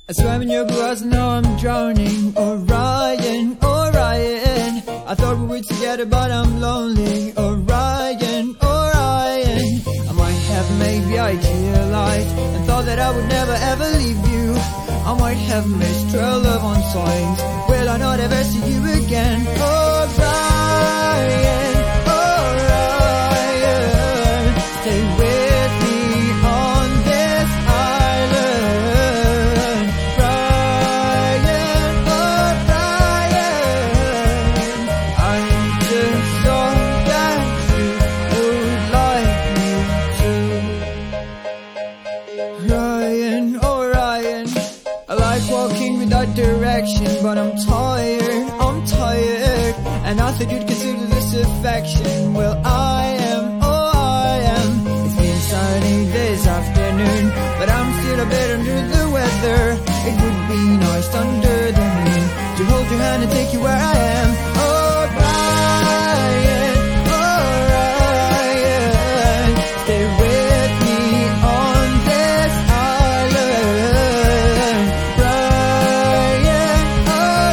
I swam in your blue eyes, now I'm drowning. Orion, Orion. I thought we were together, but I'm lonely. Orion, Orion. I might have maybe idealized and thought that I would never ever leave you. I might have missed your love on signs. Will I not ever see you again? Orion, Orion. Stay with me on this island. Brian, oh Brian, I just thought that you would like me too. Ryan, oh Ryan, I like walking without direction, but I'm tired, and I thought you'd consider this affection. Well, I am, oh I am. It's been sunny this afternoon, but I'm still a bit under the weather. It would be nice under the moon to hold your hand and take you where I am. Oh Ryan, oh Ryan, stay with me on this island. Brian, oh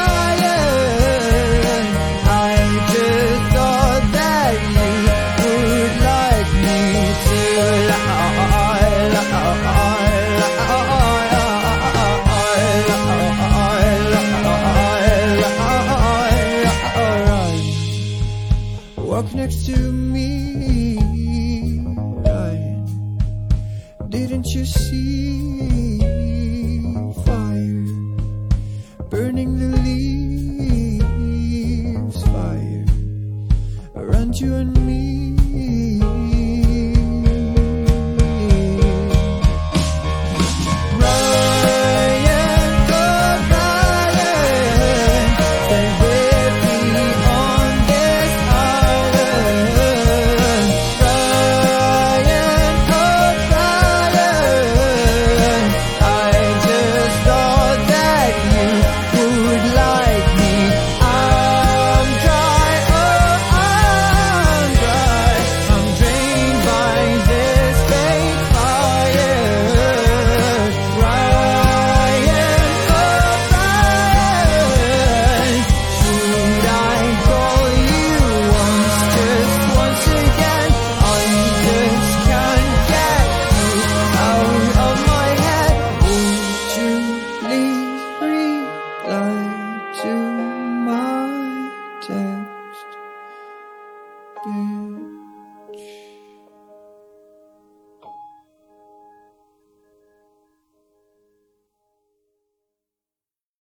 Brian, I just thought that you would like me to. Walk next to me, Ryan. Didn't you see fire burning the leaves? Fire around you and me. Ryan, oh Ryan, stay with me on this island. Ryan, oh Ryan, I just thought that you would like me. I'm dry, oh I'm dry. I'm drained by this fake fire. Ryan, oh Ryan, should I call you just once again? I just can't get you out of my head. Would you please reply to my text?